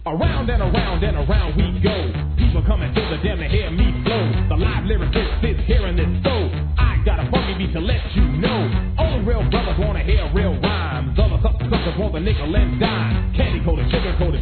Around and around and around we go. People coming to the den to hear me flow. The live lyricist is hearing this so. I got a funky beat to let you know. Only real brothers wanna hear real rhymes. Other suckers want the nickel and dime. Candy coated, sugar coated.